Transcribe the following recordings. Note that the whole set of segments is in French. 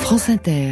France Inter.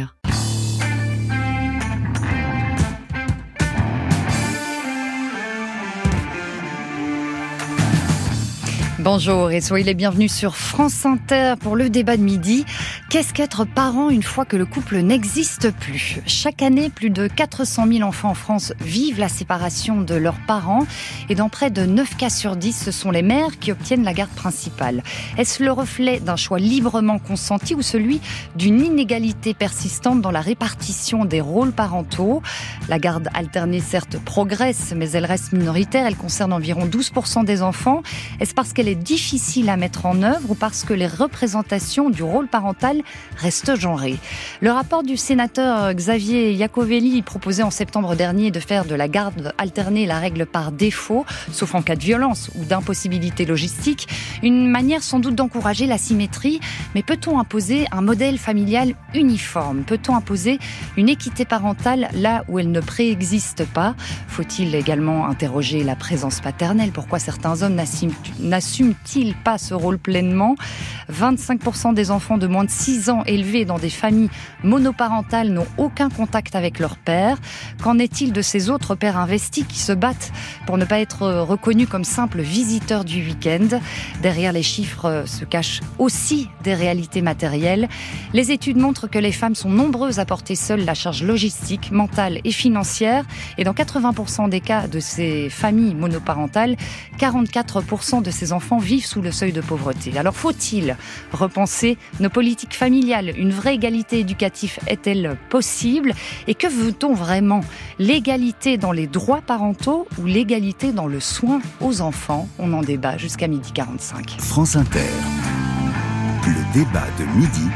Bonjour et soyez les bienvenus sur France Inter pour le débat de midi. Qu'est-ce qu'être parent une fois que le couple n'existe plus ? Chaque année, plus de 400 000 enfants en France vivent la séparation de leurs parents et dans près de 9 cas sur 10, ce sont les mères qui obtiennent la garde principale. Est-ce le reflet d'un choix librement consenti ou celui d'une inégalité persistante dans la répartition des rôles parentaux ? La garde alternée, certes, progresse, mais elle reste minoritaire. Elle concerne environ 12% des enfants. Est-ce parce qu'elle est difficile à mettre en œuvre ou parce que les représentations du rôle parental restent genrées ? Le rapport du sénateur Xavier Iacovelli proposait en septembre dernier de faire de la garde alternée la règle par défaut, sauf en cas de violence ou d'impossibilité logistique. Une manière sans doute d'encourager la symétrie, mais peut-on imposer un modèle familial uniforme ? Peut-on imposer une équité parentale là où elle ne préexiste pas ? Faut-il également interroger la présence paternelle ? Pourquoi certains hommes n'assument-ils pas ce rôle pleinement ? 25% des enfants de moins de 6 ans élevés dans des familles monoparentales n'ont aucun contact avec leur père. Qu'en est-il de ces autres pères investis qui se battent pour ne pas être reconnus comme simples visiteurs du week-end ? Derrière les chiffres se cachent aussi des réalités matérielles. Les études montrent que les femmes sont nombreuses à porter seules la charge logistique, mentale et financière. Et dans 80% des cas de ces familles monoparentales, 44% de ces enfants vivent sous le seuil de pauvreté. Alors faut-il repenser nos politiques familiales ? Une vraie égalité éducative est-elle possible ? Et que veut-on vraiment ? L'égalité dans les droits parentaux ou l'égalité dans le soin aux enfants ? On en débat jusqu'à 12h45. France Inter. Le débat de midi.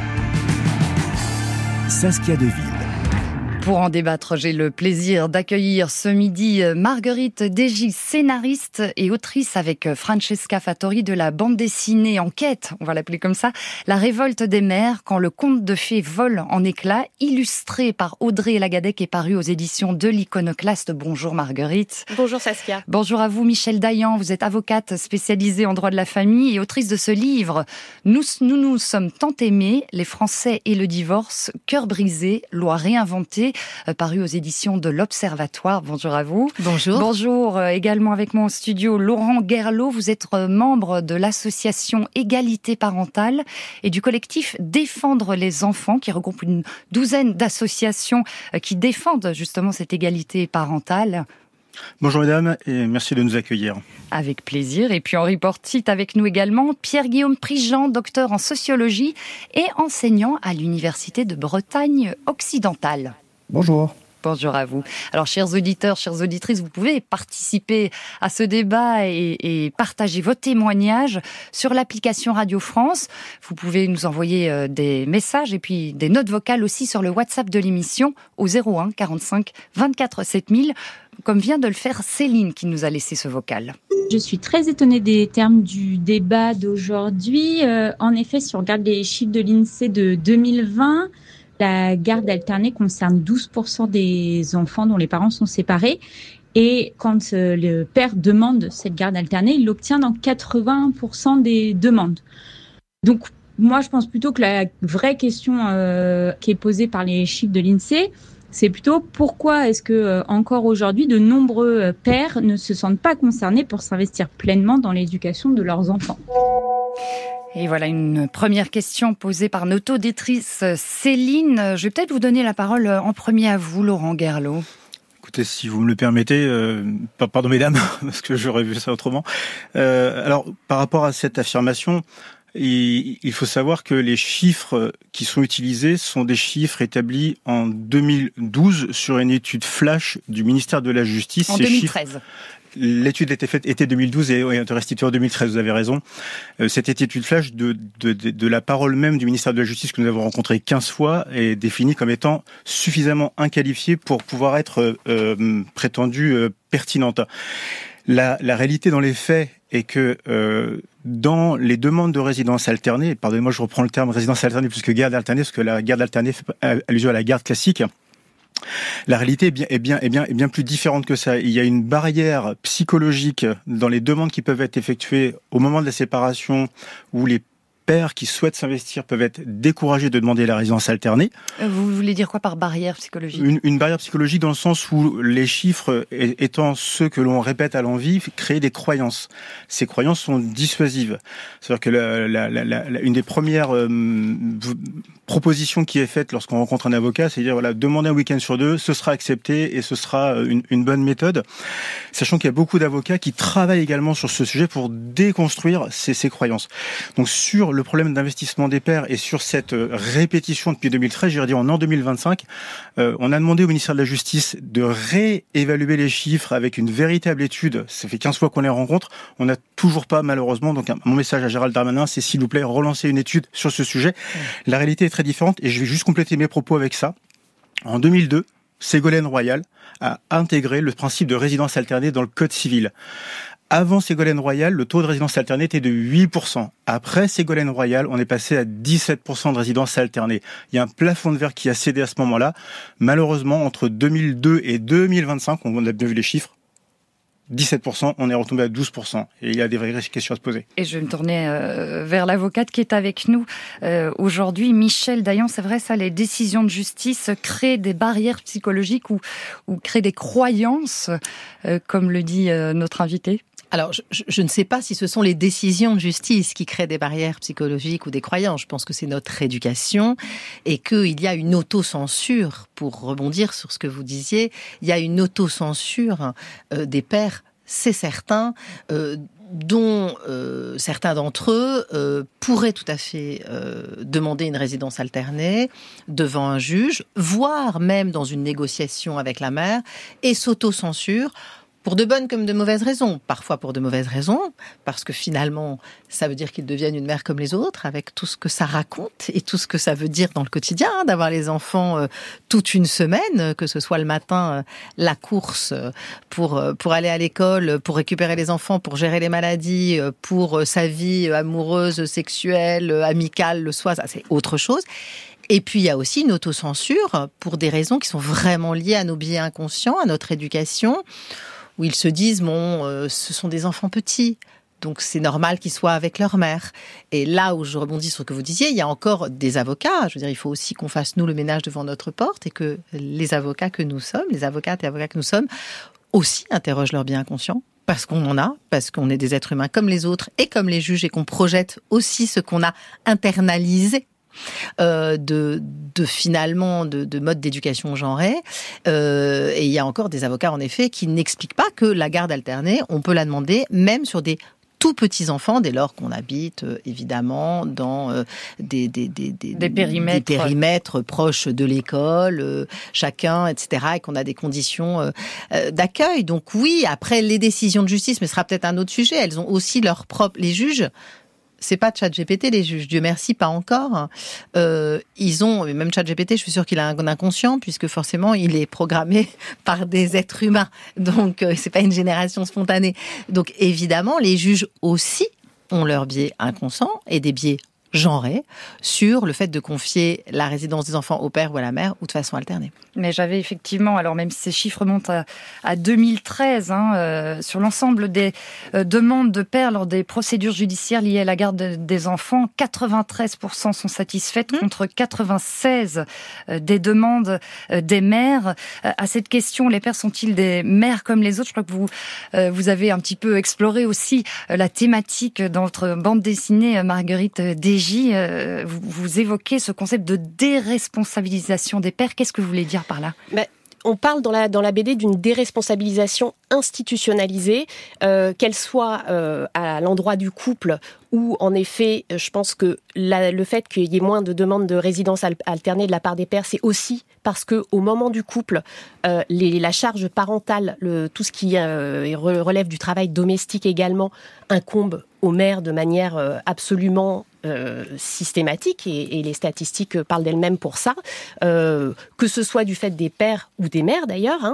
Saskia Deville. Pour en débattre, j'ai le plaisir d'accueillir ce midi Marguerite Degis, scénariste et autrice avec Francesca Fattori de la bande dessinée Enquête, on va l'appeler comme ça, La révolte des mères, quand le conte de fées vole en éclats, illustré par Audrey Lagadec et paru aux éditions de l'Iconoclaste. Bonjour Marguerite. Bonjour Saskia. Bonjour à vous Michel Dayan, vous êtes avocate spécialisée en droit de la famille et autrice de ce livre. Nous sommes tant aimés, les Français et le divorce, cœur brisé, loi réinventée, paru aux éditions de l'Observatoire. Bonjour à vous. Bonjour. Bonjour également avec moi en studio Laurent Guerlot. Vous êtes membre de l'association Égalité Parentale et du collectif Défendre les enfants qui regroupe une douzaine d'associations qui défendent justement cette égalité parentale. Bonjour mesdames et merci de nous accueillir. Avec plaisir. Et puis en report-it avec nous également Pierre-Guillaume Prigent, docteur en sociologie et enseignant à l'Université de Bretagne occidentale. Bonjour. Bonjour à vous. Alors, chers auditeurs, chères auditrices, vous pouvez participer à ce débat et partager vos témoignages sur l'application Radio France. Vous pouvez nous envoyer des messages et puis des notes vocales aussi sur le WhatsApp de l'émission au 01 45 24 7000, comme vient de le faire Céline qui nous a laissé ce vocal. Je suis très étonnée des termes du débat d'aujourd'hui. En effet, si on regarde les chiffres de l'INSEE de 2020, la garde alternée concerne 12% des enfants dont les parents sont séparés. Et quand le père demande cette garde alternée, il l'obtient dans 80% des demandes. Donc, moi, je pense plutôt que la vraie question qui est posée par les chiffres de l'INSEE, c'est plutôt pourquoi est-ce que encore aujourd'hui, de nombreux pères ne se sentent pas concernés pour s'investir pleinement dans l'éducation de leurs enfants. Et voilà une première question posée par notre auditrice Céline. Je vais peut-être vous donner la parole en premier à vous, Laurent Guerlot. Écoutez, si vous me le permettez, pardon mesdames, parce que j'aurais vu ça autrement. Alors, par rapport à cette affirmation, il faut savoir que les chiffres qui sont utilisés sont des chiffres établis en 2012 sur une étude flash du ministère de la Justice. En 2013. L'étude a été faite été 2012 et est restituée en 2013, vous avez raison. Cette étude flash de la parole même du ministère de la Justice que nous avons rencontré 15 fois est définie comme étant suffisamment inqualifiée pour pouvoir être prétendue pertinente. La réalité dans les faits est que dans les demandes de résidence alternée, pardonnez-moi je reprends le terme résidence alternée plus que garde alternée, parce que la garde alternée fait allusion à la garde classique, la réalité est bien plus différente que ça. Il y a une barrière psychologique dans les demandes qui peuvent être effectuées au moment de la séparation où les pères qui souhaitent s'investir peuvent être découragés de demander la résidence alternée. Vous voulez dire quoi par barrière psychologique ? Une barrière psychologique dans le sens où les chiffres étant ceux que l'on répète à l'envi, créent des croyances. Ces croyances sont dissuasives. C'est-à-dire que une des premières proposition qui est faite lorsqu'on rencontre un avocat, c'est de dire voilà, demander un week-end sur 2, ce sera accepté et ce sera une bonne méthode. Sachant qu'il y a beaucoup d'avocats qui travaillent également sur ce sujet pour déconstruire ces croyances. Donc sur le problème d'investissement des pères et sur cette répétition depuis 2013, j'irais dire en 2025, on a demandé au ministère de la Justice de réévaluer les chiffres avec une véritable étude. Ça fait 15 fois qu'on les rencontre. On n'a toujours pas, malheureusement. Donc mon message à Gérald Darmanin, c'est s'il vous plaît, relancer une étude sur ce sujet. La réalité est très différente et je vais juste compléter mes propos avec ça. En 2002, Ségolène Royal a intégré le principe de résidence alternée dans le Code civil. Avant Ségolène Royal, le taux de résidence alternée était de 8%. Après Ségolène Royal, on est passé à 17% de résidence alternée. Il y a un plafond de verre qui a cédé à ce moment-là. Malheureusement, entre 2002 et 2025, on a bien vu les chiffres, 17%, on est retombé à 12%. Et il y a des vraies questions à se poser. Et je vais me tourner vers l'avocate qui est avec nous aujourd'hui, Michèle Dayan. C'est vrai, ça, les décisions de justice créent des barrières psychologiques ou créent des croyances, comme le dit notre invité. Alors, je ne sais pas si ce sont les décisions de justice qui créent des barrières psychologiques ou des croyances. Je pense que c'est notre éducation et qu'il y a une autocensure, pour rebondir sur ce que vous disiez, il y a une autocensure des pères, c'est certain, dont certains d'entre eux pourraient tout à fait demander une résidence alternée devant un juge, voire même dans une négociation avec la mère, et s'autocensurent. Pour de bonnes comme de mauvaises raisons. Parfois pour de mauvaises raisons, parce que finalement, ça veut dire qu'ils deviennent une mère comme les autres, avec tout ce que ça raconte et tout ce que ça veut dire dans le quotidien, d'avoir les enfants toute une semaine, que ce soit le matin, la course pour aller à l'école, pour récupérer les enfants, pour gérer les maladies, pour sa vie amoureuse, sexuelle, amicale, le soir, ça c'est autre chose. Et puis, il y a aussi une autocensure pour des raisons qui sont vraiment liées à nos biais inconscients, à notre éducation, où ils se disent, ce sont des enfants petits, donc c'est normal qu'ils soient avec leur mère. Et là où je rebondis sur ce que vous disiez, il y a encore des avocats. Je veux dire, il faut aussi qu'on fasse, nous, le ménage devant notre porte et que les avocats que nous sommes, les avocates et avocats que nous sommes, aussi interrogent leur bien inconscient. Parce qu'on en a, parce qu'on est des êtres humains comme les autres et comme les juges et qu'on projette aussi ce qu'on a internalisé. Finalement de mode d'éducation genrée et il y a encore des avocats en effet qui n'expliquent pas que la garde alternée on peut la demander même sur des tout petits enfants dès lors qu'on habite évidemment dans des périmètres proches de l'école chacun etc et qu'on a des conditions d'accueil. Donc oui, après les décisions de justice, mais ce sera peut-être un autre sujet, elles ont aussi leur propre, les juges. C'est pas ChatGPT, les juges. Dieu merci, pas encore. Ils ont, même ChatGPT, je suis sûre qu'il a un inconscient, puisque forcément, il est programmé par des êtres humains. Donc, c'est pas une génération spontanée. Donc, évidemment, les juges aussi ont leurs biais inconscients et des biais genrés sur le fait de confier la résidence des enfants au père ou à la mère ou de façon alternée. Mais j'avais effectivement, alors même si ces chiffres montent à 2013, sur l'ensemble des demandes de pères lors des procédures judiciaires liées à la garde des enfants, 93% sont satisfaites contre 96% des demandes des mères. À cette question, les pères sont-ils des mères comme les autres ? Je crois que vous avez un petit peu exploré aussi la thématique dans votre bande dessinée, Marguerite Desgy. Vous évoquez ce concept de déresponsabilisation des pères. Qu'est-ce que vous voulez dire par là ? On parle dans la BD d'une déresponsabilisation institutionnalisée, qu'elle soit à l'endroit du couple ou en effet, je pense que le fait qu'il y ait moins de demandes de résidence alternée de la part des pères, c'est aussi parce que au moment du couple, la charge parentale, tout ce qui relève du travail domestique également, incombe aux mères de manière absolument systématique et les statistiques parlent d'elles-mêmes pour ça, que ce soit du fait des pères ou des mères d'ailleurs,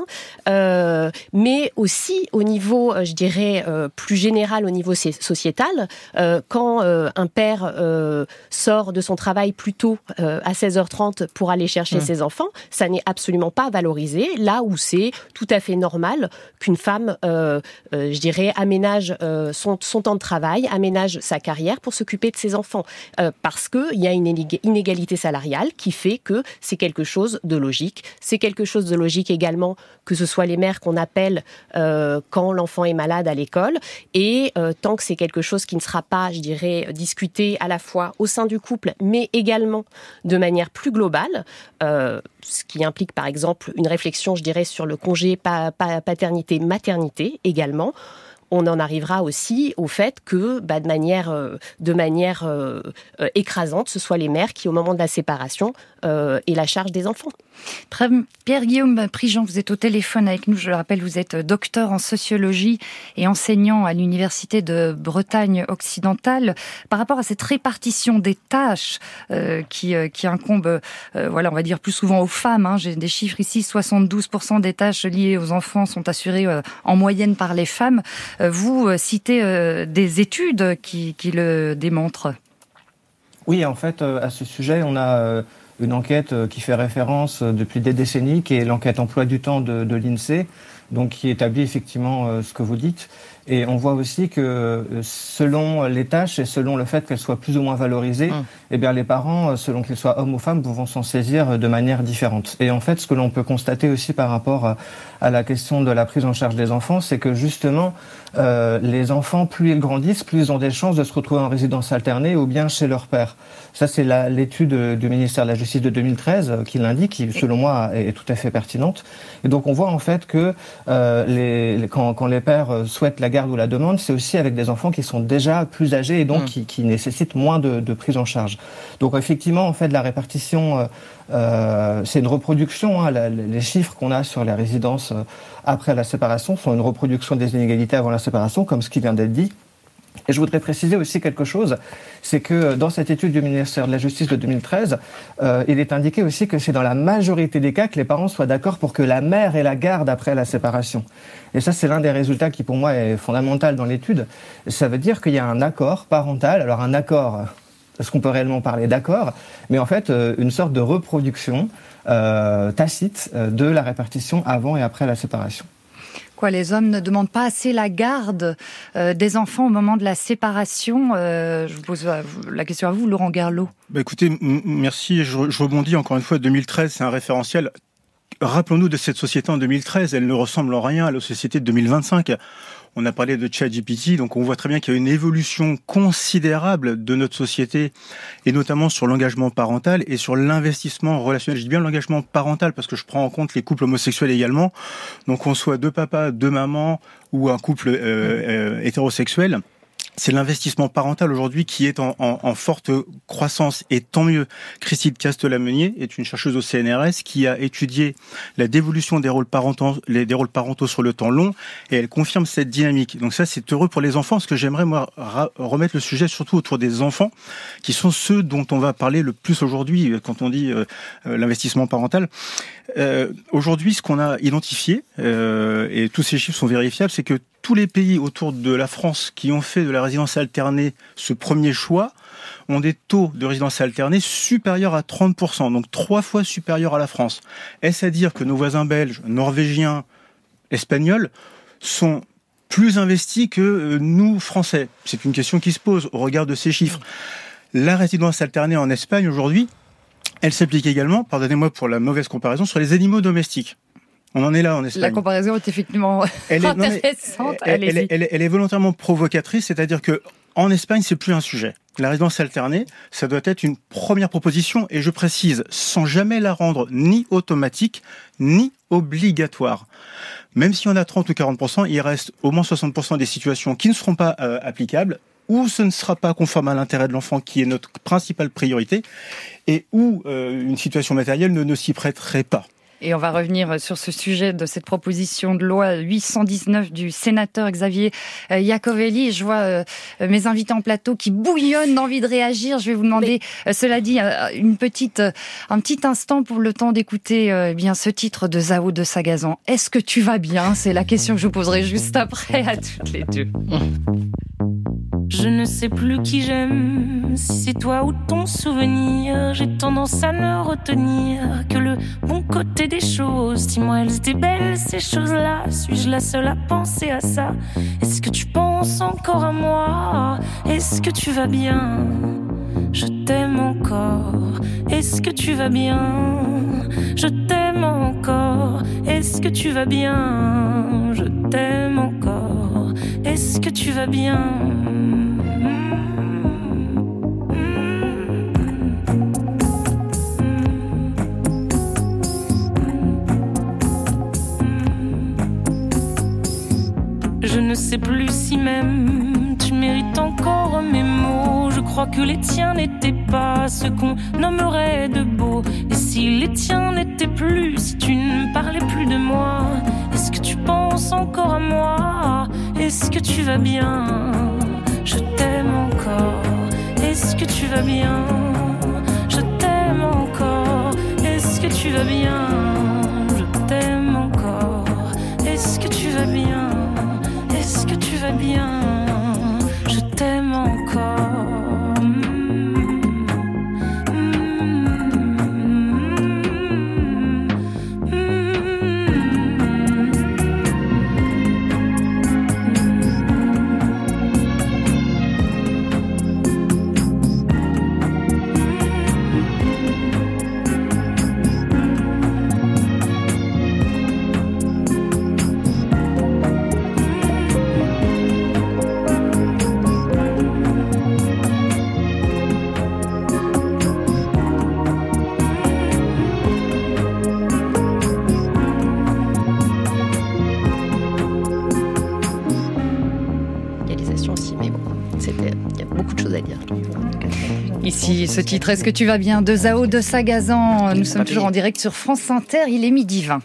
mais aussi au niveau, je dirais, plus général, au niveau sociétal, quand un père sort de son travail plus tôt à 16h30 pour aller chercher ses enfants, ça n'est absolument pas valorisé, là où c'est tout à fait normal qu'une femme, je dirais, aménage son temps de travail, aménage sa carrière pour s'occuper de ses enfants. enfants. Parce qu'il y a une inégalité salariale qui fait que c'est quelque chose de logique. C'est quelque chose de logique également que ce soit les mères qu'on appelle quand l'enfant est malade à l'école. Et tant que c'est quelque chose qui ne sera pas, je dirais, discuté à la fois au sein du couple, mais également de manière plus globale, ce qui implique par exemple une réflexion, je dirais, sur le congé paternité-maternité également, on en arrivera aussi au fait que, de manière écrasante, ce soit les mères qui, au moment de la séparation, aient la charge des enfants. Pierre-Guillaume Prigent, vous êtes au téléphone avec nous. Je le rappelle, vous êtes docteur en sociologie et enseignant à l'Université de Bretagne occidentale. Par rapport à cette répartition des tâches qui incombe, on va dire plus souvent aux femmes. J'ai des chiffres ici, 72% des tâches liées aux enfants sont assurées en moyenne par les femmes. Vous citez des études qui le démontrent. Oui, en fait, à ce sujet, on a une enquête qui fait référence depuis des décennies, qui est l'enquête emploi du temps de l'INSEE, donc qui établit effectivement ce que vous dites. Et on voit aussi que selon les tâches et selon le fait qu'elles soient plus ou moins valorisées, eh bien les parents, selon qu'ils soient hommes ou femmes, vont s'en saisir de manière différente. Et en fait, ce que l'on peut constater aussi par rapport à la question de la prise en charge des enfants, c'est que justement, les enfants, plus ils grandissent, plus ils ont des chances de se retrouver en résidence alternée ou bien chez leur père. Ça, c'est l'étude du ministère de la Justice de 2013 qui l'indique, qui, selon moi, est tout à fait pertinente. Et donc, on voit en fait que quand les pères souhaitent la garde ou la demande, c'est aussi avec des enfants qui sont déjà plus âgés et donc qui nécessitent moins de prise en charge. Donc, effectivement, en fait, la répartition, c'est une reproduction. Les chiffres qu'on a sur les résidences après la séparation sont une reproduction des inégalités avant la séparation, comme ce qui vient d'être dit. Et je voudrais préciser aussi quelque chose, c'est que dans cette étude du ministère de la Justice de 2013, il est indiqué aussi que c'est dans la majorité des cas que les parents soient d'accord pour que la mère ait la garde après la séparation. Et ça, c'est l'un des résultats qui, pour moi, est fondamental dans l'étude. Ça veut dire qu'il y a un accord parental. Alors, un accord, est-ce qu'on peut réellement parler d'accord ? Mais en fait, une sorte de reproduction tacite de la répartition avant et après la séparation. Les hommes ne demandent pas assez la garde des enfants au moment de la séparation. Je vous pose la question à vous, Laurent Garlot. Écoutez, merci. Je rebondis encore une fois. 2013, c'est un référentiel. Rappelons-nous de cette société en 2013. Elle ne ressemble en rien à la société de 2025. On a parlé de ChatGPT, donc on voit très bien qu'il y a une évolution considérable de notre société, et notamment sur l'engagement parental et sur l'investissement relationnel. Je dis bien l'engagement parental parce que je prends en compte les couples homosexuels également. Donc qu'on soit deux papas, deux mamans ou un couple hétérosexuel. C'est l'investissement parental aujourd'hui qui est en forte croissance, et tant mieux. Christine Castel-Lamenier est une chercheuse au CNRS qui a étudié la dévolution des rôles parentaux sur le temps long, et elle confirme cette dynamique. Donc ça, c'est heureux pour les enfants, parce que j'aimerais moi remettre le sujet surtout autour des enfants, qui sont ceux dont on va parler le plus aujourd'hui quand on dit l'investissement parental. Aujourd'hui, ce qu'on a identifié, et tous ces chiffres sont vérifiables, c'est que tous les pays autour de la France qui ont fait de la résidence alternée ce premier choix ont des taux de résidence alternée supérieurs à 30%, donc 3 fois supérieurs à la France. Est-ce à dire que nos voisins belges, norvégiens, espagnols sont plus investis que nous, Français ? C'est une question qui se pose au regard de ces chiffres. La résidence alternée en Espagne aujourd'hui, elle s'applique également, pardonnez-moi pour la mauvaise comparaison, sur les animaux domestiques. On en est là en Espagne. La comparaison est effectivement intéressante. Elle est volontairement provocatrice, c'est-à-dire que en Espagne, c'est plus un sujet. La résidence alternée, ça doit être une première proposition, et je précise, sans jamais la rendre ni automatique, ni obligatoire. Même si on a 30 ou 40%, il reste au moins 60% des situations qui ne seront pas applicables, où ce ne sera pas conforme à l'intérêt de l'enfant, qui est notre principale priorité, et où une situation matérielle ne s'y prêterait pas. Et on va revenir sur ce sujet de cette proposition de loi 819 du sénateur Xavier Iacovelli. Je vois mes invités en plateau qui bouillonnent d'envie de réagir. Je vais vous demander, cela dit, un petit instant pour le temps d'écouter bien ce titre de Zao de Sagazan. Est-ce que tu vas bien ? C'est la question que je vous poserai juste après à toutes les deux. Je ne sais plus qui j'aime, si c'est toi ou ton souvenir. J'ai tendance à ne retenir que le bon côté des choses. Dis-moi, elles étaient belles ces choses-là. Suis-je la seule à penser à ça ? Est-ce que tu penses encore à moi ? Est-ce que tu vas bien ? je t'aime encore. Est-ce que tu vas bien? Je t'aime encore. Est-ce que tu vas bien? Je t'aime encore. Est-ce que tu vas bien? Je ne sais plus si même tu mérites encore mes mots. Je crois que les tiens n'étaient pas ce qu'on nommerait de beau. Et si les tiens n'étaient plus, si tu ne parlais plus de moi, est-ce que tu penses encore à moi? Est-ce que tu vas bien? Je t'aime encore. Est-ce que tu vas bien? Je t'aime encore. Est-ce que tu vas bien? Je t'aime encore. Est-ce que tu vas bien? Est-ce que tu vas bien? Je t'aime encore. Ici, ce titre, est-ce que tu vas bien, de Zao de Sagazan. Nous sommes toujours en direct sur France Inter, il est 12h20.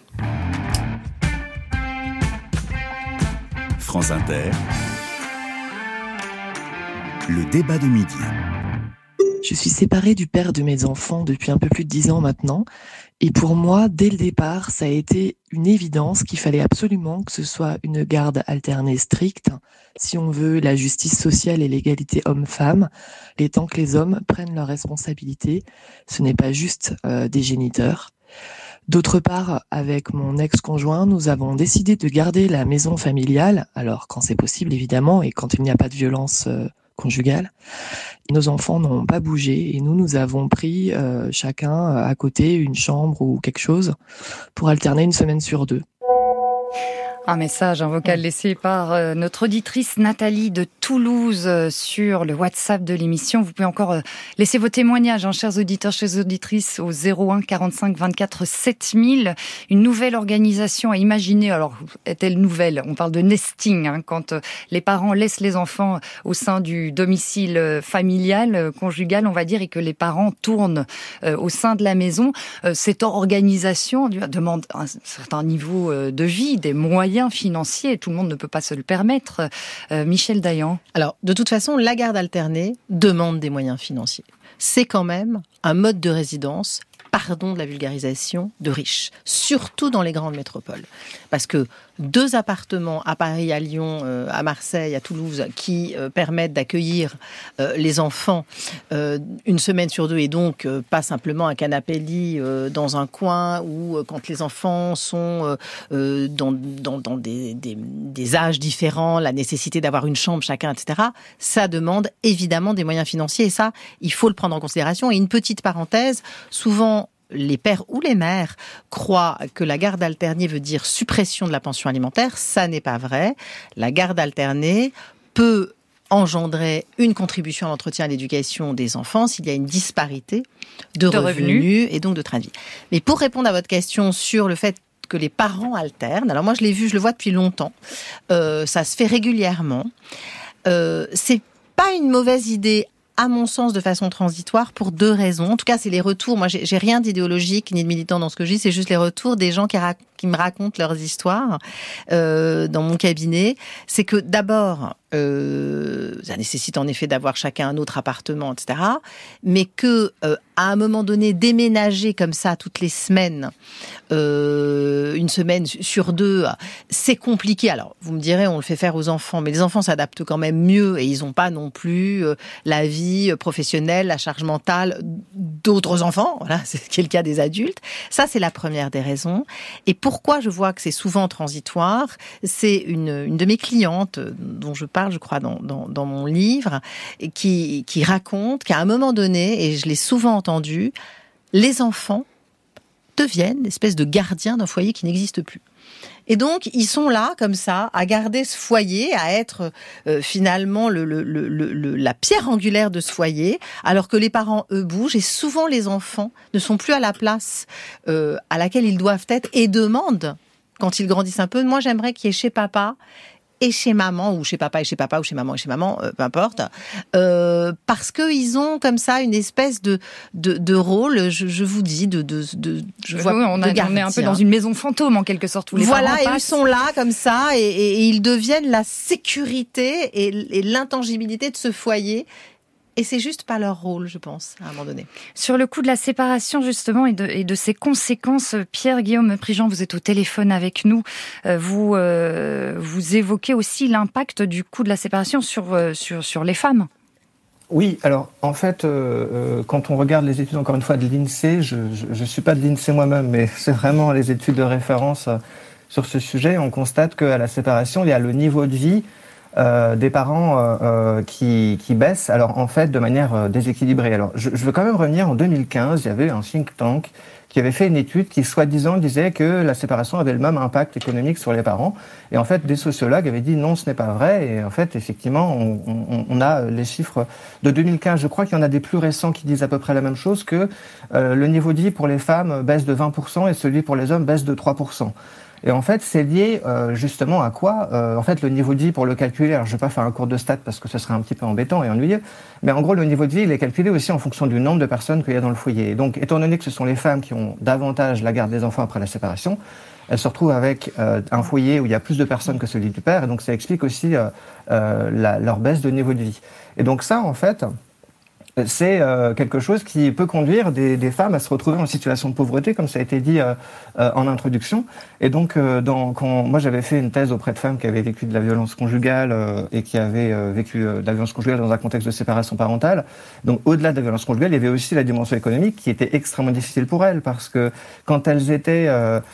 France Inter, le débat de midi. Je suis séparée du père de mes enfants depuis un peu plus de 10 ans maintenant. Et pour moi, dès le départ, ça a été une évidence qu'il fallait absolument que ce soit une garde alternée stricte, si on veut la justice sociale et l'égalité homme-femme, les temps que les hommes prennent leurs responsabilités. Ce n'est pas juste des géniteurs. D'autre part, avec mon ex-conjoint, nous avons décidé de garder la maison familiale, alors quand c'est possible évidemment, et quand il n'y a pas de violence conjugale. Nos enfants n'ont pas bougé et nous avons pris chacun à côté une chambre ou quelque chose pour alterner une semaine sur 2. Un message, un vocal laissé par notre auditrice Nathalie de Toulouse sur le WhatsApp de l'émission. Vous pouvez encore laisser vos témoignages, chers auditeurs, chères auditrices, au 01 45 24 7000. Une nouvelle organisation à imaginer. Alors, est-elle nouvelle? On parle de nesting, quand les parents laissent les enfants au sein du domicile familial, conjugal, on va dire, et que les parents tournent au sein de la maison. Cette organisation demande un certain niveau de vie, des moyens financiers, tout le monde ne peut pas se le permettre. Michel Dayan. Alors, de toute façon, la garde alternée demande des moyens financiers. C'est quand même un mode de résidence, pardon de la vulgarisation, de riches, surtout dans les grandes métropoles. Parce que 2 appartements à Paris, à Lyon, à Marseille, à Toulouse, qui permettent d'accueillir les enfants une semaine sur 2 et donc pas simplement un canapé-lit dans un coin ou quand les enfants sont dans des âges différents, la nécessité d'avoir une chambre chacun, etc. Ça demande évidemment des moyens financiers et ça, il faut le prendre en considération. Et une petite parenthèse, souvent, les pères ou les mères croient que la garde alternée veut dire suppression de la pension alimentaire. Ça n'est pas vrai. La garde alternée peut engendrer une contribution à l'entretien et à l'éducation des enfants s'il y a une disparité de revenus et donc de train de vie. Mais pour répondre à votre question sur le fait que les parents alternent, alors moi je le vois depuis longtemps, ça se fait régulièrement. C'est pas une mauvaise idée à mon sens, de façon transitoire pour 2 raisons. En tout cas, c'est les retours. Moi, j'ai rien d'idéologique ni de militant dans ce que je dis. C'est juste les retours des gens qui me racontent leurs histoires dans mon cabinet. C'est que d'abord, ça nécessite en effet d'avoir chacun un autre appartement, etc. Mais que à un moment donné, déménager comme ça toutes les semaines, une semaine sur 2, c'est compliqué. Alors, vous me direz, on le fait faire aux enfants, mais les enfants s'adaptent quand même mieux et ils n'ont pas non plus la vie professionnelle, la charge mentale d'autres enfants. Voilà, c'est ce qui est le cas des adultes. Ça, c'est la première des raisons. Et pourquoi je vois que c'est souvent transitoire, c'est une de mes clientes dont je parle parle, je crois, dans mon livre, et qui raconte qu'à un moment donné, et je l'ai souvent entendu, les enfants deviennent une espèce de gardiens d'un foyer qui n'existe plus. Et donc, ils sont là, comme ça, à garder ce foyer, à être finalement la pierre angulaire de ce foyer, alors que les parents, eux, bougent, et souvent les enfants ne sont plus à la place à laquelle ils doivent être, et demandent, quand ils grandissent un peu, moi j'aimerais qu'il y ait chez papa et chez maman, ou chez papa et chez papa, ou chez maman et chez maman, peu importe, parce qu'ils ont comme ça une espèce de rôle, je vous dis, on est un peu dans une maison fantôme, en quelque sorte, où les parents et passent. ils sont là, comme ça, et ils deviennent la sécurité et l'intangibilité de ce foyer. Et c'est juste pas leur rôle, je pense, à un moment donné. Sur le coup de la séparation, justement, et de ses conséquences, Pierre-Guillaume Prigent, vous êtes au téléphone avec nous. Vous évoquez aussi l'impact du coup de la séparation sur les femmes. Oui, alors en fait, quand on regarde les études, encore une fois, de l'INSEE, je suis pas de l'INSEE moi-même, mais c'est vraiment les études de référence sur ce sujet, on constate qu'à la séparation, il y a le niveau de vie des parents qui baissent, alors en fait de manière déséquilibrée. Alors je veux quand même revenir en 2015, il y avait un think tank qui avait fait une étude qui soi-disant disait que la séparation avait le même impact économique sur les parents. Et en fait, des sociologues avaient dit non, ce n'est pas vrai. Et en fait, effectivement, on a les chiffres de 2015. Je crois qu'il y en a des plus récents qui disent à peu près la même chose, que le niveau de vie pour les femmes baisse de 20% et celui pour les hommes baisse de 3%. Et en fait, c'est lié justement à quoi en fait, le niveau de vie, pour le calculer, alors je ne vais pas faire un cours de stats parce que ce serait un petit peu embêtant et ennuyeux, mais en gros, le niveau de vie, il est calculé aussi en fonction du nombre de personnes qu'il y a dans le foyer. Et donc, étant donné que ce sont les femmes qui ont davantage la garde des enfants après la séparation, elles se retrouvent avec un foyer où il y a plus de personnes que celui du père, et donc ça explique aussi leur baisse de niveau de vie. Et donc ça, en fait, c'est quelque chose qui peut conduire des femmes à se retrouver en situation de pauvreté, comme ça a été dit en introduction. Et donc, moi j'avais fait une thèse auprès de femmes qui avaient vécu de la violence conjugale et qui avaient vécu de la violence conjugale dans un contexte de séparation parentale. Donc, au-delà de la violence conjugale, il y avait aussi la dimension économique qui était extrêmement difficile pour elles, parce que quand elles étaient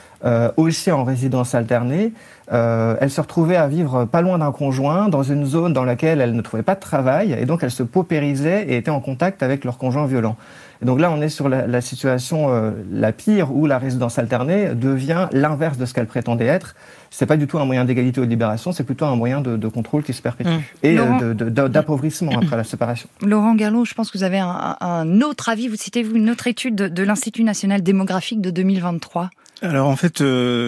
aussi en résidence alternée, elles se retrouvaient à vivre pas loin d'un conjoint, dans une zone dans laquelle elles ne trouvaient pas de travail, et donc elles se paupérisaient et étaient en contact avec leur conjoint violent. Et donc là, on est sur la situation la pire, où la résidence alternée devient l'inverse de ce qu'elle prétendait être. C'est pas du tout un moyen d'égalité ou de libération, c'est plutôt un moyen de contrôle qui se perpétue. Et d'appauvrissement après la séparation. Laurent Gallo, je pense que vous avez un autre avis. Vous citez une autre étude de l'Institut national démographique de 2023. Alors en fait,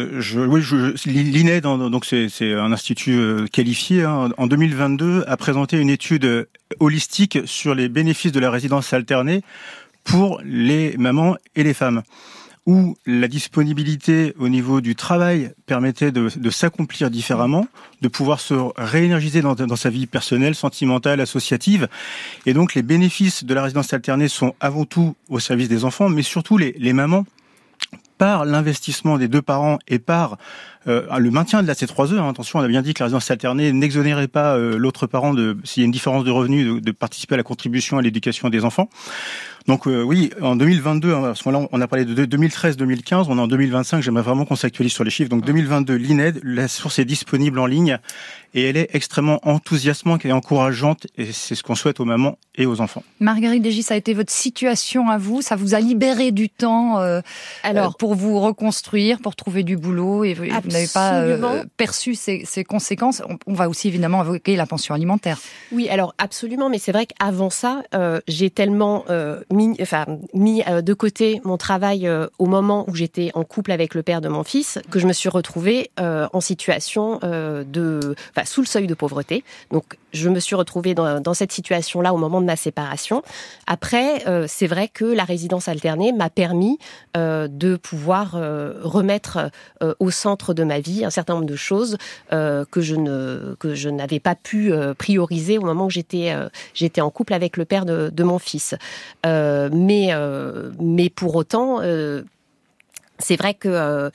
l'INED, donc c'est un institut qualifié, hein, en 2022 a présenté une étude holistique sur les bénéfices de la résidence alternée pour les mamans et les femmes, où la disponibilité au niveau du travail permettait de s'accomplir différemment, de pouvoir se réénergiser dans sa vie personnelle, sentimentale, associative. Et donc les bénéfices de la résidence alternée sont avant tout au service des enfants, mais surtout les mamans, par l'investissement des deux parents et par le maintien de la C3E. Hein, attention, on a bien dit que la résidence alternée n'exonérait pas l'autre parent, s'il y a une différence de revenus, de participer à la contribution à l'éducation des enfants. Donc oui, en 2022, à ce moment-là, on a parlé de 2013-2015, on est en 2025, j'aimerais vraiment qu'on s'actualise sur les chiffres. Donc 2022, l'INED, la source est disponible en ligne et elle est extrêmement enthousiasmante et encourageante, et c'est ce qu'on souhaite aux mamans et aux enfants. Marguerite Dégis, ça a été votre situation à vous, ça vous a libéré du temps pour vous reconstruire, pour trouver du boulot, et vous n'avez pas perçu ces conséquences. On va aussi évidemment évoquer la pension alimentaire. Oui, alors absolument, mais c'est vrai qu'avant ça, j'ai tellement mis de côté mon travail au moment où j'étais en couple avec le père de mon fils, que je me suis retrouvée en situation sous le seuil de pauvreté. Donc, je me suis retrouvée dans cette situation-là au moment de ma séparation. Après, c'est vrai que la résidence alternée m'a permis de pouvoir remettre au centre de ma vie un certain nombre de choses que je n'avais pas pu prioriser au moment où j'étais en couple avec le père de mon fils. Mais pour autant, c'est vrai que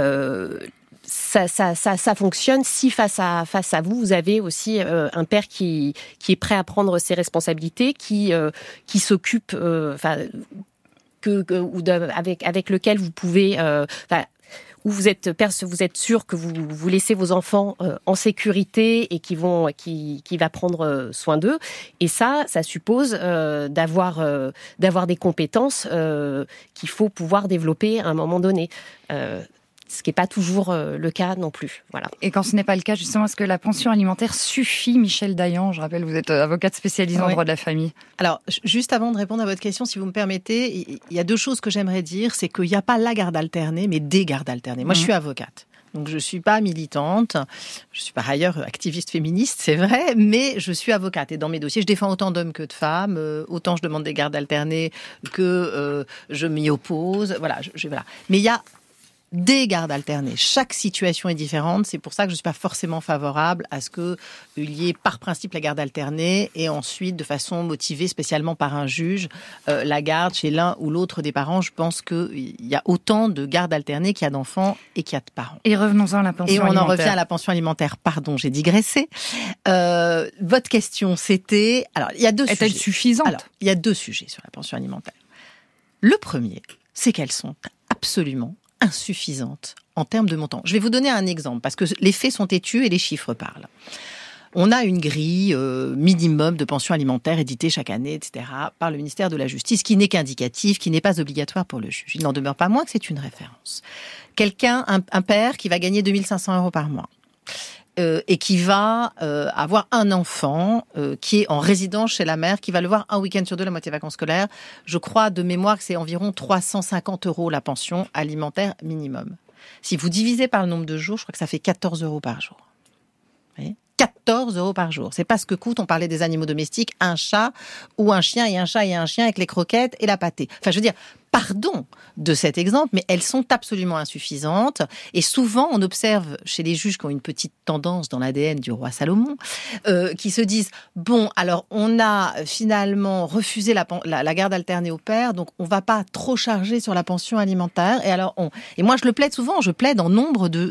ça fonctionne si face à vous avez aussi un père qui est prêt à prendre ses responsabilités, qui s'occupe avec lequel vous pouvez où vous êtes sûr que vous laissez vos enfants en sécurité et qui va prendre soin d'eux. Et ça suppose d'avoir des compétences qu'il faut pouvoir développer à un moment donné. Ce qui n'est pas toujours le cas non plus. Voilà. Et quand ce n'est pas le cas, justement, est-ce que la pension alimentaire suffit, Michèle Dayan? Je rappelle, vous êtes avocate spécialisée en droit de la famille. Alors, juste avant de répondre à votre question, si vous me permettez, il y a deux choses que j'aimerais dire. C'est qu'il n'y a pas la garde alternée, mais des gardes alternées. Moi, je suis avocate. Donc, je ne suis pas militante. Je suis par ailleurs activiste féministe, c'est vrai, mais je suis avocate. Et dans mes dossiers, je défends autant d'hommes que de femmes. Autant je demande des gardes alternées que je m'y oppose. Voilà, voilà. Mais il y a des gardes alternées. Chaque situation est différente. C'est pour ça que je ne suis pas forcément favorable à ce qu'il y ait par principe la garde alternée et ensuite, de façon motivée spécialement par un juge, la garde chez l'un ou l'autre des parents. Je pense qu'il y a autant de gardes alternées qu'il y a d'enfants et qu'il y a de parents. Et revenons-en à la pension alimentaire. Et on en revient à la pension alimentaire. Pardon, j'ai digressé. Votre question, c'était... Alors, il y a deux sujets. Est-elle suffisante? Alors, il y a deux sujets sur la pension alimentaire. Le premier, c'est qu'elles sont absolument insuffisante en termes de montant. Je vais vous donner un exemple, parce que les faits sont têtus et les chiffres parlent. On a une grille minimum de pension alimentaire éditée chaque année, etc., par le ministère de la Justice, qui n'est qu'indicatif, qui n'est pas obligatoire pour le juge. Il n'en demeure pas moins que c'est une référence. Quelqu'un, un père qui va gagner 2 500 € par mois, et qui va avoir un enfant qui est en résidence chez la mère, qui va le voir un week-end sur deux, la moitié vacances scolaires. Je crois de mémoire que c'est environ 350 € la pension alimentaire minimum. Si vous divisez par le nombre de jours, je crois que ça fait 14 € par jour. Vous voyez ? 14 € par jour. C'est pas ce que coûte, on parlait des animaux domestiques, un chat ou un chien et un chat et un chien avec les croquettes et la pâtée. Enfin, je veux dire, pardon de cet exemple, mais elles sont absolument insuffisantes. Et souvent, on observe chez les juges qui ont une petite tendance dans l'ADN du roi Salomon, qui se disent, bon, alors on a finalement refusé la garde alternée au père, donc on va pas trop charger sur la pension alimentaire. Et moi, je le plaide souvent, je plaide en nombre de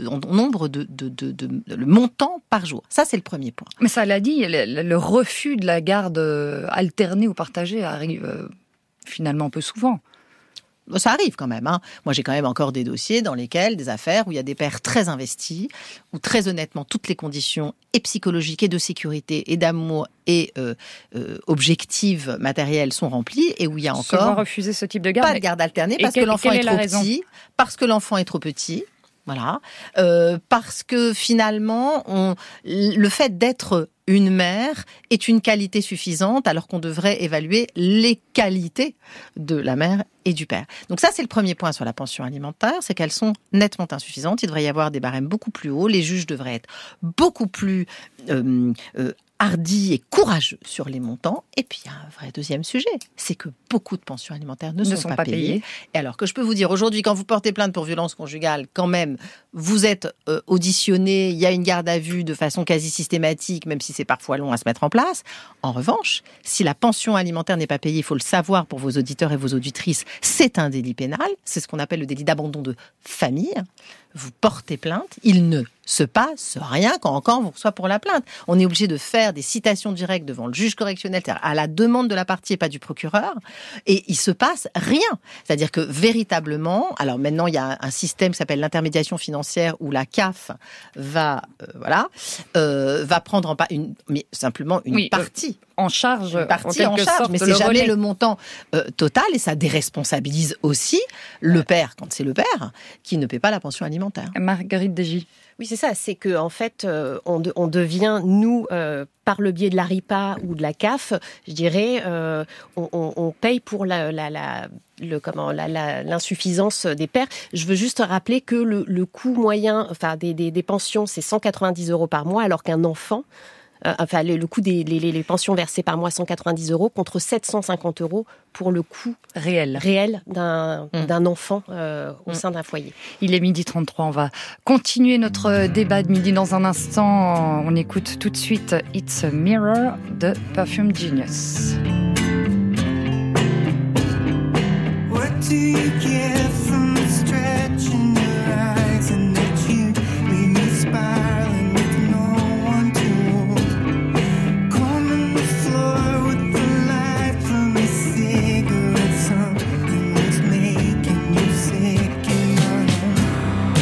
le montant par jour. Ça, c'est le premier point. Mais ça l'a dit, le refus de la garde alternée ou partagée arrive finalement peu souvent. Ça arrive quand même. Hein. Moi, j'ai quand même encore des dossiers dans lesquels, des affaires où il y a des pères très investis, où très honnêtement, toutes les conditions et psychologiques et de sécurité et d'amour et objectives matérielles sont remplies et où il y a encore refuser ce type de garde. Pas de garde alternée parce que l'enfant est trop petit, parce que l'enfant est trop petit. Voilà, parce que finalement, le fait d'être une mère est une qualité suffisante, alors qu'on devrait évaluer les qualités de la mère et du père. Donc ça, c'est le premier point sur la pension alimentaire, c'est qu'elles sont nettement insuffisantes. Il devrait y avoir des barèmes beaucoup plus hauts. Les juges devraient être beaucoup plus hardi et courageux sur les montants. Et puis, il y a un vrai deuxième sujet, c'est que beaucoup de pensions alimentaires ne sont pas payées. Et alors que je peux vous dire, aujourd'hui, quand vous portez plainte pour violence conjugale, quand même, vous êtes auditionné, il y a une garde à vue de façon quasi systématique, même si c'est parfois long à se mettre en place. En revanche, si la pension alimentaire n'est pas payée, il faut le savoir pour vos auditeurs et vos auditrices, c'est un délit pénal, c'est ce qu'on appelle le délit d'abandon de famille. Vous portez plainte, il ne se passe rien quand encore on reçoit pour la plainte. On est obligé de faire des citations directes devant le juge correctionnel, c'est-à-dire à la demande de la partie et pas du procureur, et il se passe rien. C'est-à-dire que véritablement, alors maintenant il y a un système qui s'appelle l'intermédiation financière où la CAF va prendre mais simplement une partie. En charge, mais c'est jamais le montant total, et ça déresponsabilise aussi le père, quand c'est le père, qui ne paie pas la pension alimentaire. Marguerite Degy. Oui, c'est ça, c'est que en fait, on devient, nous, par le biais de la RIPA ou de la CAF, je dirais, on paye pour l'insuffisance des pères. Je veux juste rappeler que le coût moyen, enfin des pensions, c'est 190 € par mois, alors qu'un enfant, le coût les pensions versées par mois, 190 € contre 750 € pour le coût réel d'un enfant au sein d'un foyer. Il est 12h33, on va continuer notre débat de midi dans un instant. On écoute tout de suite It's a Mirror de Perfume Genius. What do you get from the stretch in your eyes and that you leave me spiraling with no one to hold? Combing the floor with the light from a cigarette, something that's making you sick in my home.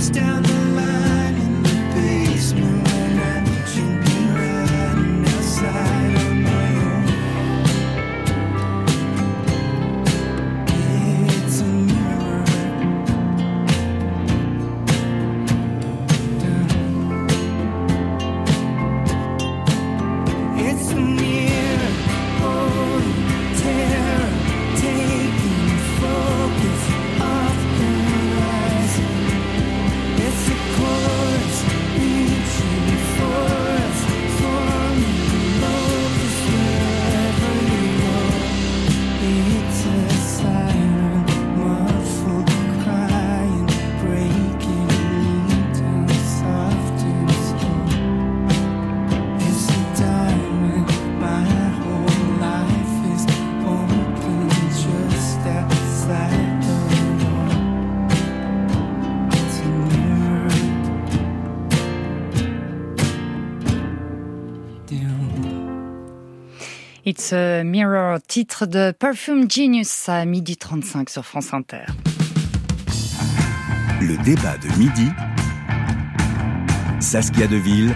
It's a Mirror, titre de Perfume Genius à 12h35 sur France Inter. Le débat de midi, Saskia Deville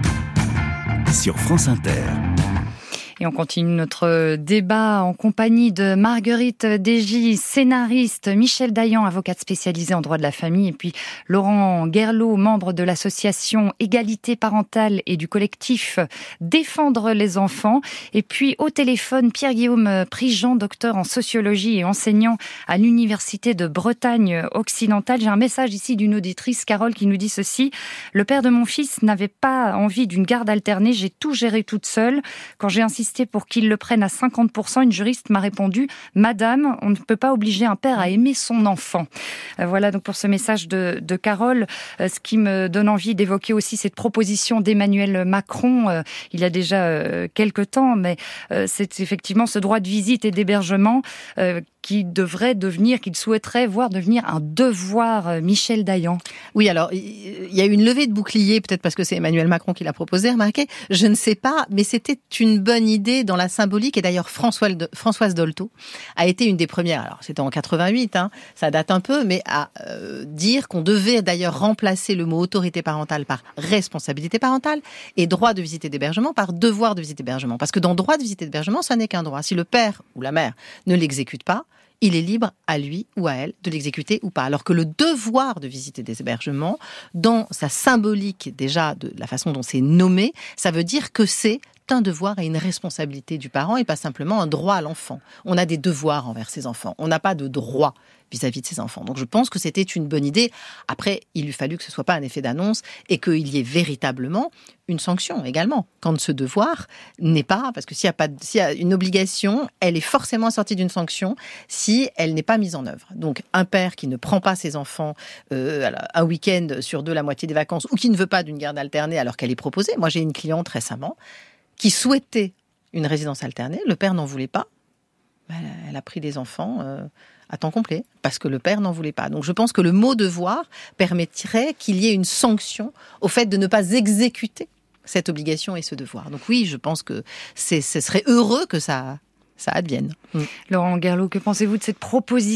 sur France Inter. Et on continue notre débat en compagnie de Marguerite Desgy, scénariste, Michel Dayan, avocate spécialisée en droit de la famille, et puis Laurent Guerlot, membre de l'association Égalité parentale et du collectif Défendre les enfants. Et puis au téléphone, Pierre-Guillaume Prigent, docteur en sociologie et enseignant à l'Université de Bretagne occidentale. J'ai un message ici d'une auditrice, Carole, qui nous dit ceci. Le père de mon fils n'avait pas envie d'une garde alternée, j'ai tout géré toute seule. Quand j'ai insisté pour qu'il le prenne à 50%, une juriste m'a répondu « Madame, on ne peut pas obliger un père à aimer son enfant ». Voilà donc pour ce message de Carole. Ce qui me donne envie d'évoquer aussi cette proposition d'Emmanuel Macron il y a déjà quelques temps, mais c'est effectivement ce droit de visite et d'hébergement qu'il souhaiterait voir devenir un devoir. Michel Dayan. Oui, alors, il y a eu une levée de bouclier, peut-être parce que c'est Emmanuel Macron qui l'a proposé, remarquez, je ne sais pas, mais c'était une bonne idée dans la symbolique, et d'ailleurs Françoise Dolto a été une des premières, alors c'était en 88, ça date un peu, mais à dire qu'on devait d'ailleurs remplacer le mot autorité parentale par responsabilité parentale et droit de visite et d'hébergement par devoir de visite et d'hébergement. Parce que dans droit de visite et d'hébergement, ça n'est qu'un droit. Si le père ou la mère ne l'exécute pas, il est libre à lui ou à elle de l'exécuter ou pas. Alors que le devoir de visite et d'hébergement, dans sa symbolique déjà de la façon dont c'est nommé, ça veut dire que c'est un devoir et une responsabilité du parent et pas simplement un droit à l'enfant. On a des devoirs envers ses enfants. On n'a pas de droit vis-à-vis de ses enfants. Donc je pense que c'était une bonne idée. Après, il lui fallut que ce soit pas un effet d'annonce et qu'il y ait véritablement une sanction également. Quand ce devoir n'est pas, parce que s'il y a une obligation, elle est forcément assortie d'une sanction si elle n'est pas mise en œuvre. Donc un père qui ne prend pas ses enfants un week-end sur deux, la moitié des vacances, ou qui ne veut pas d'une garde alternée alors qu'elle est proposée. Moi j'ai une cliente récemment qui souhaitait une résidence alternée, le père n'en voulait pas. Elle a pris des enfants à temps complet, parce que le père n'en voulait pas. Donc je pense que le mot devoir permettrait qu'il y ait une sanction au fait de ne pas exécuter cette obligation et ce devoir. Donc oui, je pense que ce serait heureux que ça advienne. Laurent Guerlot, que pensez-vous de cette proposition ?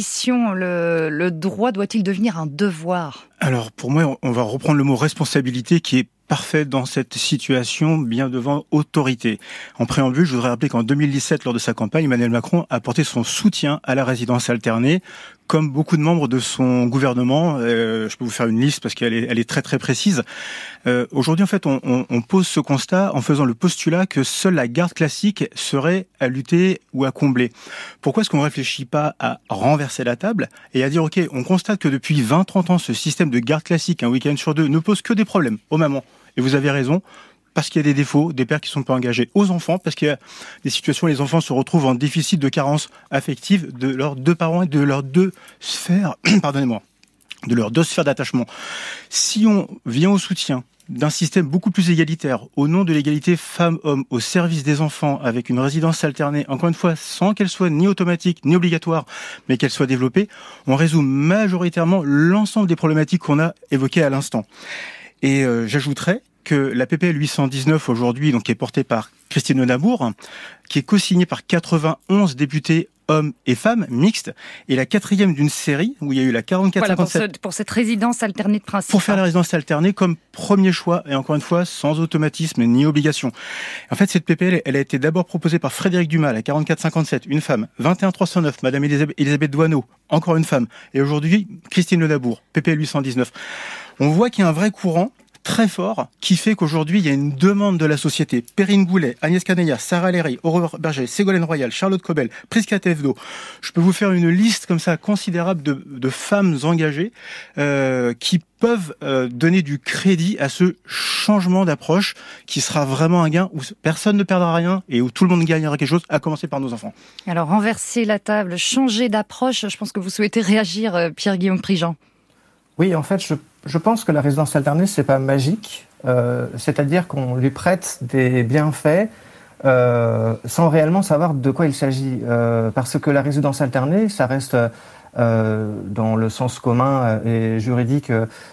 Le droit doit-il devenir un devoir ? Alors pour moi, on va reprendre le mot responsabilité qui est parfait dans cette situation, bien devant autorité. En préambule, je voudrais rappeler qu'en 2017, lors de sa campagne, Emmanuel Macron a apporté son soutien à la résidence alternée, comme beaucoup de membres de son gouvernement. Je peux vous faire une liste parce qu'elle est très très précise. Aujourd'hui, en fait, on pose ce constat en faisant le postulat que seule la garde classique serait à lutter ou à combler. Pourquoi est-ce qu'on ne réfléchit pas à renverser la table et à dire, OK, on constate que depuis 20-30 ans, ce système de garde classique, un week-end sur deux, ne pose que des problèmes aux mamans. Et vous avez raison, parce qu'il y a des défauts, des pères qui ne sont pas engagés, aux enfants, parce qu'il y a des situations où les enfants se retrouvent en déficit de carence affective de leurs deux parents et de leurs deux sphères, de leurs deux sphères d'attachement. Si on vient au soutien d'un système beaucoup plus égalitaire, au nom de l'égalité femmes-hommes, au service des enfants, avec une résidence alternée, encore une fois, sans qu'elle soit ni automatique, ni obligatoire, mais qu'elle soit développée, on résout majoritairement l'ensemble des problématiques qu'on a évoquées à l'instant. Et j'ajouterais que la PPL 819 aujourd'hui, donc qui est portée par Christine Nabour, qui est co-signée par 91 députés hommes et femmes, mixtes, et la 4e d'une série où il y a eu la 44-57. Voilà, pour cette résidence alternée de principe. Pour faire la résidence alternée comme premier choix, et encore une fois, sans automatisme ni obligation. En fait, cette PPL, elle a été d'abord proposée par Frédéric Dumas, la 44-57, une femme, 21-309, Madame Elisabeth Doineau, encore une femme, et aujourd'hui, Christine Ledabour, PPL 819. On voit qu'il y a un vrai courant très fort qui fait qu'aujourd'hui il y a une demande de la société. Perrine Goulet, Agnès Canaillat, Sarah Léry, Aurore Berger, Ségolène Royal, Charlotte Cobel, Prisca Thévenot. Je peux vous faire une liste comme ça considérable de femmes engagées qui peuvent donner du crédit à ce changement d'approche qui sera vraiment un gain où personne ne perdra rien et où tout le monde gagnera quelque chose, à commencer par nos enfants. Alors renverser la table, changer d'approche, je pense que vous souhaitez réagir, Pierre-Guillaume Prigent. Oui, en fait, je pense que la résidence alternée, c'est pas magique. C'est-à-dire qu'on lui prête des bienfaits sans réellement savoir de quoi il s'agit. Parce que la résidence alternée, ça reste, dans le sens commun et juridique,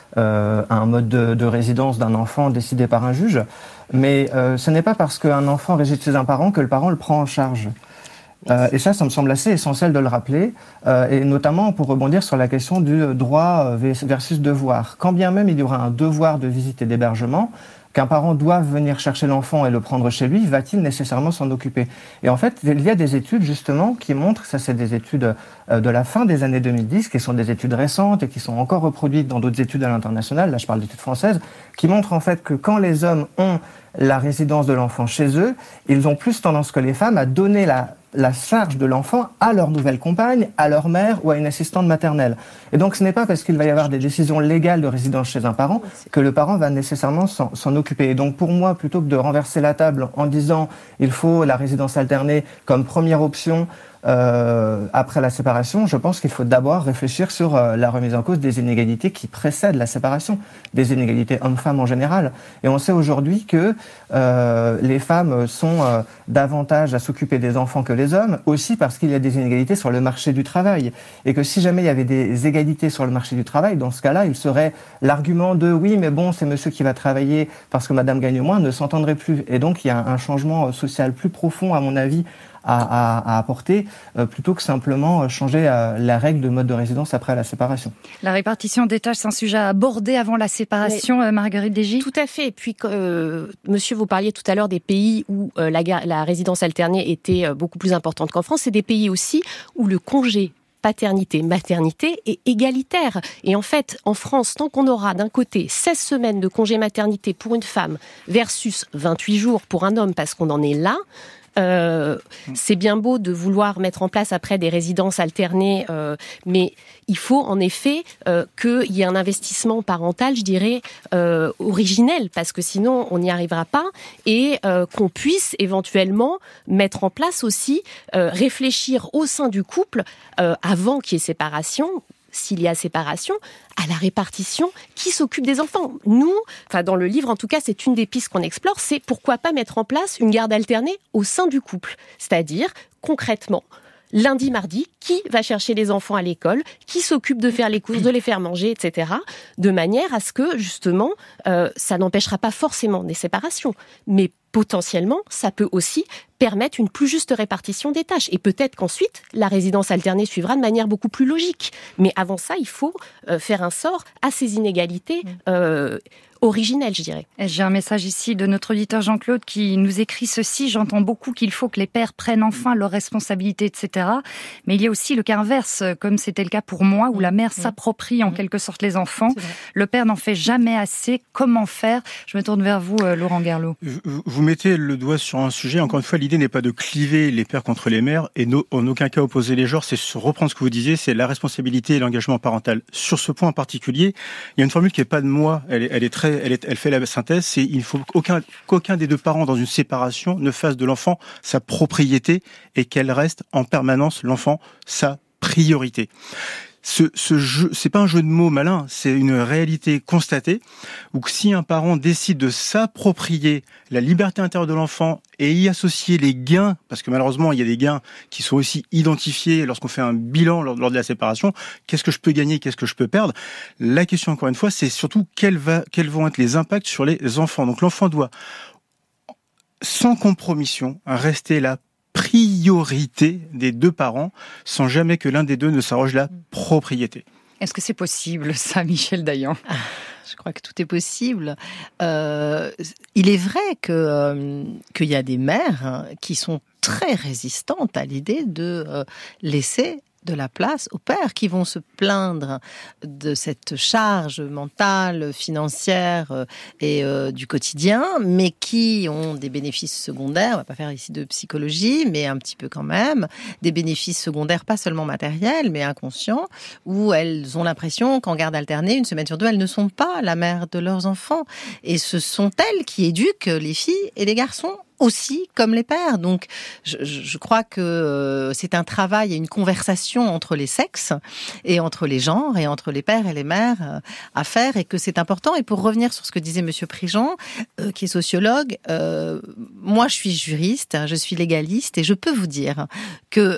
un mode de résidence d'un enfant décidé par un juge. Mais ce n'est pas parce qu'un enfant réside chez un parent que le parent le prend en charge. Et ça me semble assez essentiel de le rappeler, et notamment pour rebondir sur la question du droit versus devoir. Quand bien même il y aura un devoir de visite et d'hébergement, qu'un parent doit venir chercher l'enfant et le prendre chez lui, va-t-il nécessairement s'en occuper ? Et en fait, il y a des études justement qui montrent, ça c'est des études de la fin des années 2010, qui sont des études récentes et qui sont encore reproduites dans d'autres études à l'international, là je parle d'études françaises, qui montrent en fait que quand les hommes ont la résidence de l'enfant chez eux, ils ont plus tendance que les femmes à donner la charge de l'enfant à leur nouvelle compagne, à leur mère ou à une assistante maternelle. Et donc ce n'est pas parce qu'il va y avoir des décisions légales de résidence chez un parent que le parent va nécessairement s'en occuper. Et donc pour moi, plutôt que de renverser la table en disant il faut la résidence alternée comme première option après la séparation, je pense qu'il faut d'abord réfléchir sur la remise en cause des inégalités qui précèdent la séparation, des inégalités hommes-femmes en général. Et on sait aujourd'hui que les femmes sont davantage à s'occuper des enfants que les hommes, aussi parce qu'il y a des inégalités sur le marché du travail. Et que si jamais il y avait des égalités sur le marché du travail, dans ce cas-là, il serait l'argument de oui, mais bon, c'est monsieur qui va travailler parce que madame gagne moins, ne s'entendrait plus. Et donc il y a un changement social plus profond, à mon avis, à apporter, plutôt que simplement changer la règle de mode de résidence après la séparation. La répartition des tâches, c'est un sujet à aborder avant la séparation, mais, Marguerite Desgy. Tout à fait. Et puis, monsieur, vous parliez tout à l'heure des pays où la résidence alternée était beaucoup plus importante qu'en France. C'est des pays aussi où le congé paternité, maternité est égalitaire. Et en fait, en France, tant qu'on aura d'un côté 16 semaines de congé maternité pour une femme versus 28 jours pour un homme, parce qu'on en est là, c'est bien beau de vouloir mettre en place après des résidences alternées, mais il faut en effet qu'il y ait un investissement parental, je dirais, originel, parce que sinon on n'y arrivera pas, et qu'on puisse éventuellement mettre en place aussi, réfléchir au sein du couple, avant qu'il y ait séparation, s'il y a séparation, à la répartition, qui s'occupe des enfants. Nous, dans le livre en tout cas, c'est une des pistes qu'on explore, c'est pourquoi pas mettre en place une garde alternée au sein du couple. C'est-à-dire, concrètement, lundi, mardi, qui va chercher les enfants à l'école, qui s'occupe de faire les courses, de les faire manger, etc. De manière à ce que, justement, ça n'empêchera pas forcément des séparations, mais potentiellement, ça peut aussi permettre une plus juste répartition des tâches. Et peut-être qu'ensuite, la résidence alternée suivra de manière beaucoup plus logique. Mais avant ça, il faut faire un sort à ces inégalités originelles, je dirais. J'ai un message ici de notre auditeur Jean-Claude qui nous écrit ceci. J'entends beaucoup qu'il faut que les pères prennent enfin leurs responsabilités, etc. Mais il y a aussi le cas inverse, comme c'était le cas pour moi, où la mère s'approprie en quelque sorte les enfants. Le père n'en fait jamais assez. Comment faire ? Je me tourne vers vous, Laurent Gerlot. Vous mettez le doigt sur un sujet. Encore une fois, l'idée n'est pas de cliver les pères contre les mères et en aucun cas opposer les genres. C'est reprendre ce que vous disiez, c'est la responsabilité et l'engagement parental. Sur ce point en particulier, il y a une formule qui n'est pas de moi. Elle fait la synthèse. C'est il faut qu'aucun des deux parents dans une séparation ne fasse de l'enfant sa propriété et qu'elle reste en permanence l'enfant sa priorité. Ce jeu, c'est pas un jeu de mots malin, c'est une réalité constatée où si un parent décide de s'approprier la liberté intérieure de l'enfant et y associer les gains, parce que malheureusement il y a des gains qui sont aussi identifiés lorsqu'on fait un bilan lors de la séparation, qu'est-ce que je peux gagner, qu'est-ce que je peux perdre ? La question encore une fois, c'est surtout quels vont être les impacts sur les enfants. Donc l'enfant doit, sans compromission, rester là priorité des deux parents, sans jamais que l'un des deux ne s'arroge la propriété. Est-ce que c'est possible, ça, Michel Dayan ? Je crois que tout est possible. Il est vrai qu'il y a des mères qui sont très résistantes à l'idée de laisser de la place aux pères, qui vont se plaindre de cette charge mentale, financière et du quotidien, mais qui ont des bénéfices secondaires. On va pas faire ici de psychologie, mais un petit peu quand même, des bénéfices secondaires pas seulement matériels, mais inconscients, où elles ont l'impression qu'en garde alternée, une semaine sur deux, elles ne sont pas la mère de leurs enfants. Et ce sont elles qui éduquent les filles et les garçons aussi comme les pères. Donc je crois que c'est un travail et une conversation entre les sexes et entre les genres et entre les pères et les mères à faire, et que c'est important. Et pour revenir sur ce que disait Monsieur Prigent, qui est sociologue, moi je suis juriste, je suis légaliste, et je peux vous dire que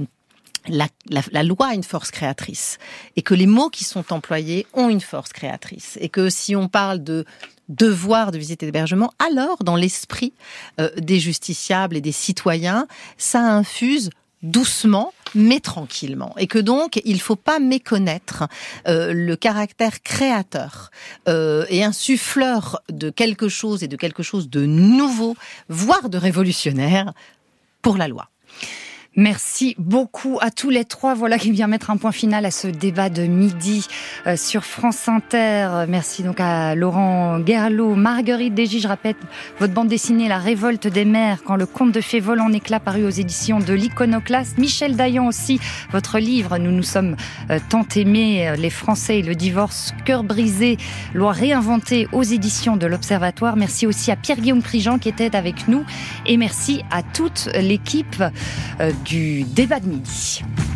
la loi a une force créatrice, et que les mots qui sont employés ont une force créatrice, et que si on parle de devoir de visite et d'hébergement, alors dans l'esprit des justiciables et des citoyens, ça infuse doucement mais tranquillement, et que donc il faut pas méconnaître le caractère créateur et insuffleur de quelque chose, et de quelque chose de nouveau, voire de révolutionnaire pour la loi. Merci beaucoup à tous les trois. Voilà qui vient mettre un point final à ce débat de midi sur France Inter. Merci donc à Laurent Guerlot, Marguerite Desgy. Je rappelle votre bande dessinée La Révolte des mères, quand le conte de fées vole en éclats, paru aux éditions de l'Iconoclaste. Michel Dayan aussi, votre livre Nous nous sommes tant aimés, les Français et le divorce, cœur brisé, loi réinventée, aux éditions de l'Observatoire. Merci aussi à Pierre-Guillaume Prigent qui était avec nous, et merci à toute l'équipe du débat de midi.